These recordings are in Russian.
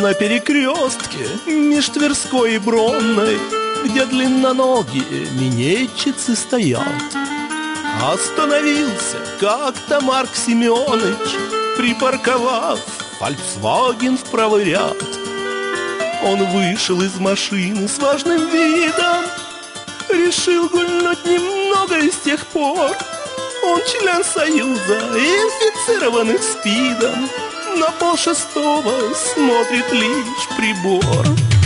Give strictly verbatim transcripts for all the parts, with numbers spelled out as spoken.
на перекрестке меж Тверской и Бронной, где длинноногие минетчицы стоят. Остановился как-то Марк Семёныч, припарковав «Фольксваген» в правый ряд. Он вышел из машины с важным видом, решил гульнуть немного, и с тех пор он член Союза, инфицированных СПИДом. На полшестого смотрит лишь прибор.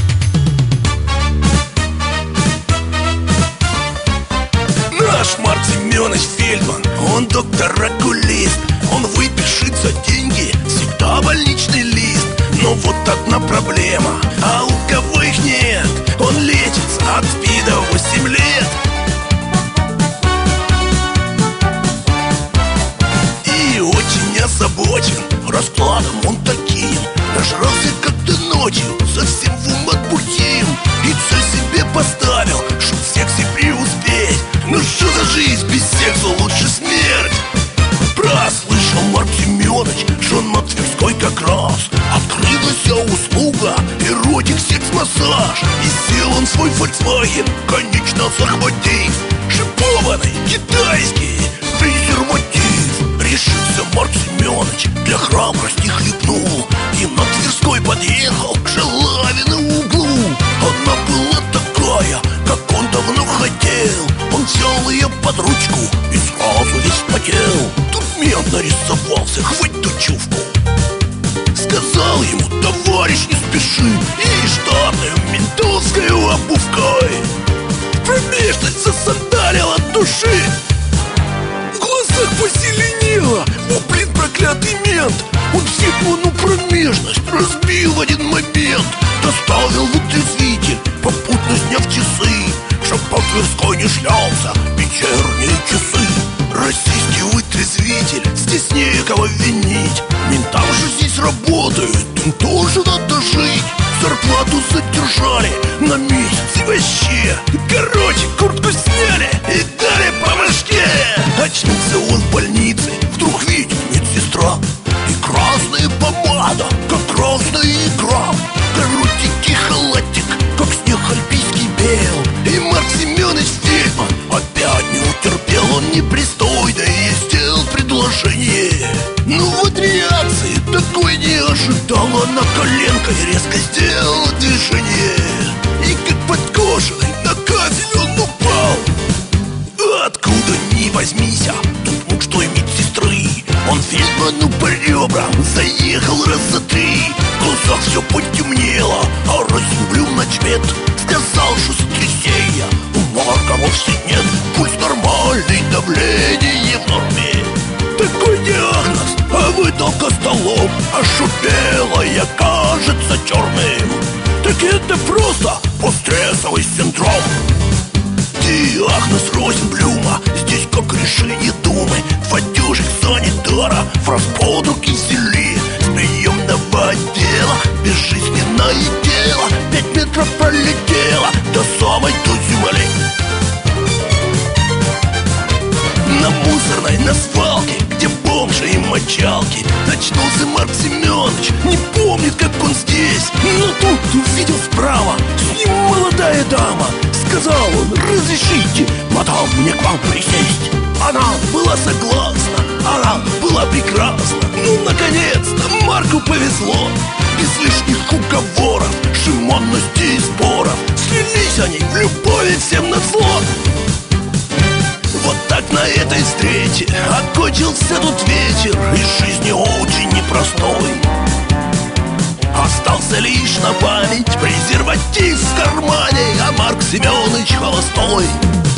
Наш Марк Семёныч Фельдман, он доктор-окулист. Он выпишет за деньги всегда больничный лист. Но вот одна проблема, а у кого их нет? Он лечится от СПИДа восемь лет. И очень озабочен раскладом он таким. Нажрался как-то ночью, совсем в ум отбухим. И цель себе поставил, чтоб в сексе преуспеть. Ну что за жизнь без секса, лучше смерть. Прослышал Марк Семёныч, что на Тверской как раз открылась услуга эротик секс-массаж. И сел он в свой Volkswagen, конечно захватив шипованный китайский презерватив. Решился Марк Семёныч, для храбрости хлебнул, и на Тверской подъехал к Шалавину углу. Она была такая, как он давно хотел. Он взял ее под ручку и сразу весь потел. Тут мент нарисовался, хвать ту чувку. Сказал ему: товарищ, не спеши, и штатной ментовской обувкой промежность засандалил от души. В глазах поселенело: о, блин, проклятый мент. Он Фельдману промежность разбил в один момент. Доставил вытрезвитель, попутно сняв часы, чтоб по Тверской не шлялся вечерние часы. Российский вытрезвитель, здесь некого винить. Ментам же здесь работают, им тоже надо жить. Зарплату задержали на месяц и вообще. Короче, куртку сняли и дали по башке. Очнулся он в больнице, вдруг видит медсестра. И красная помада, как красная икра. Коротенький халатик, как снег альпийский бел. И Марк Семёныч Фельдман опять не утерпел. Он непристойное сделал предложение. Ну вот реакции такой не ожидал. Она коленкой резко сделала движение, и как подкошенный на кафель он упал. Откуда ни возьмись, тут муж той медсестры. Он Фельдману по ребрам заехал раз за три. В глазах все потемнело, а разъявлю начмет. Сказал, что сотрясения у Марка вовсе нет. Пульс нормальный, давление в норме. Такой диагноз, а выдал костолом. А шо белое кажется черным, так это просто постстрессовый синдром. Диагноз Розенблюма, здесь как решение думы. Два дюжих санитара в располу кисели. С приемного отдела безжизненное тело пять метров пролетело до самой до земли. На мусорной, на свалке, где бомжи и мочалки, очнулся Марк Семёныч, не помнит, как он здесь. Но тут увидел справа, с ним молодая дама. Сказал он: разрешите, мадам, мне к вам присесть. Она была согласна, она была прекрасна. Ну, наконец-то, Марку повезло. Без лишних уговоров, шимонности и споров слились они в любови всем назло. Вот так на этой встрече окончился тут вечер из жизни очень непростой. Остался лишь на память презерватив в кармане, а Марк Семёныч холостой.